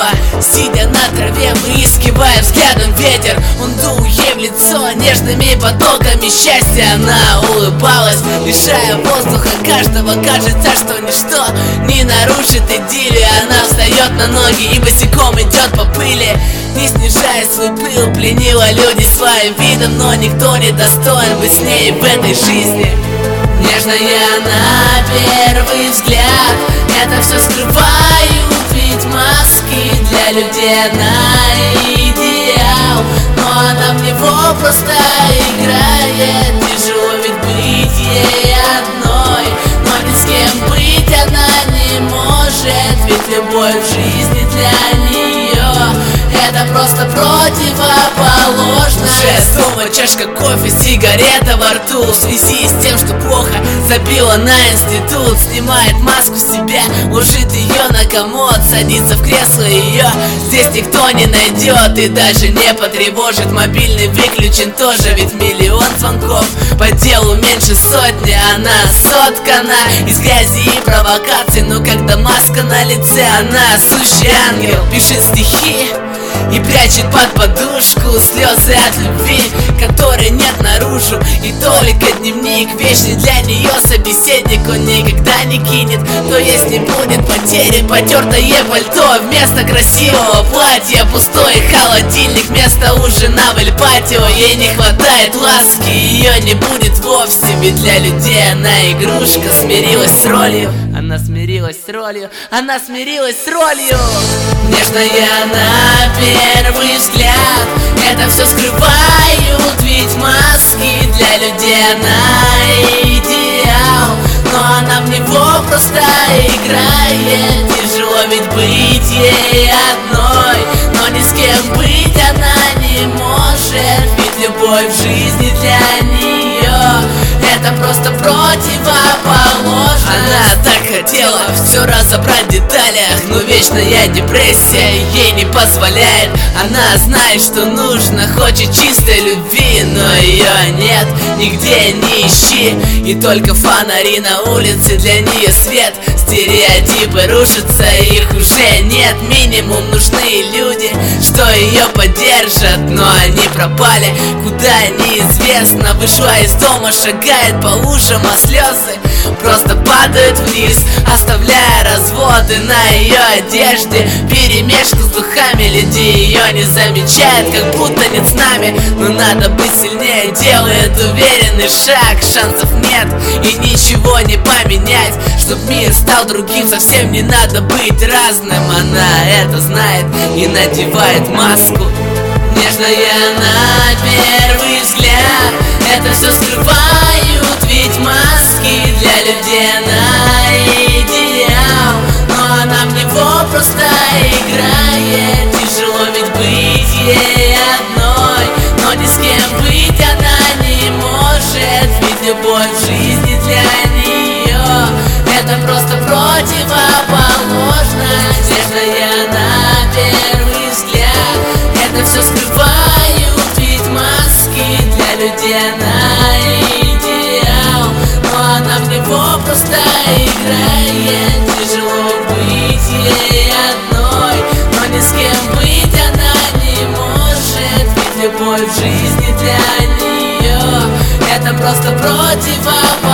Сидя на траве, выискивая взглядом ветер, он дул ей в лицо нежными потоками счастья. Она улыбалась, лишая воздуха каждого. Кажется, что ничто не нарушит идиллию. Она встает на ноги и босиком идет по пыли, не снижая свой пыл. Пленила людей своим видом, но никто не достоин быть с ней в этой жизни. Нежная на первый взгляд, это все скрывают ведь маски. Для людей она идеал, но она в него просто играет. Тяжело ведь быть ей одной, но ни с кем быть она не может. Ведь любовь в жизни для нее это просто противоположно. Жест дома, чашка кофе, сигарета во рту. В связи с тем, что плохо забила на институт, снимает маску с себя, ложит ее на комод, садится в кресло ее. Здесь никто не найдет и даже не потревожит. Мобильный выключен тоже, ведь миллион звонков по делу меньше сотни. Она соткана из грязи и провокаций, но когда маска на лице, она сущий ангел. Пишет стихи и прячет под подушку слезы от любви, которой нет наружу. И только дневник вечный для нее собеседник. Он никогда не кинет, то есть не будет потери. Потертое пальто вместо красивого платья, пустой холодильник вместо ужина в Эль-Патио. Ей не хватает ласки, ее не будет вовсе, ведь для людей она игрушка. Смирилась с ролью, она смирилась с ролью, она смирилась с ролью. Нежная на первый взгляд, это все скрывают ведь маски. Для людей она идеал, но она в него просто играет. Тяжело ведь быть ей одной, но ни с кем быть она не может. Ведь любовь в жизни для нее это просто противоположно. Она так хотела все разобрать в деталях, но вечная депрессия ей не позволяет. Она знает, что нужно, хочет чистой любви, но ее нет, нигде не ищи. И только фонари на улице для нее свет. Стереотипы рушатся, их уже нет. Минимум нужны люди, что ее поддержат, но они пропали куда неизвестно. Вышла из дома, шагает по лужам, а слезы просто падают вниз, оставляя разводы на ее одежде. Перемешку с духами, люди ее не замечают, как будто нет с нами. Но надо быть сильнее, делает уверенный шаг. Шансов нет и ничего не поменять. Чтоб мир стал другим, совсем не надо быть разным. Она это знает и надевает маску. Нежная на первый взгляд, это все скрывают ведь маски. Для людей она идеал, но она в него просто играет. Тяжело ведь быть ей одной, но ни с кем быть она не может. Ведь любовь в жизни для нее это просто противоположно. Нежная на первый взгляд, это все скрывают ведь маски. Для людей она идеал, но она в него просто играет. Тяжело быть ей одной, но ни с кем быть она не может. Ведь любовь в жизни для нее это просто противоположно.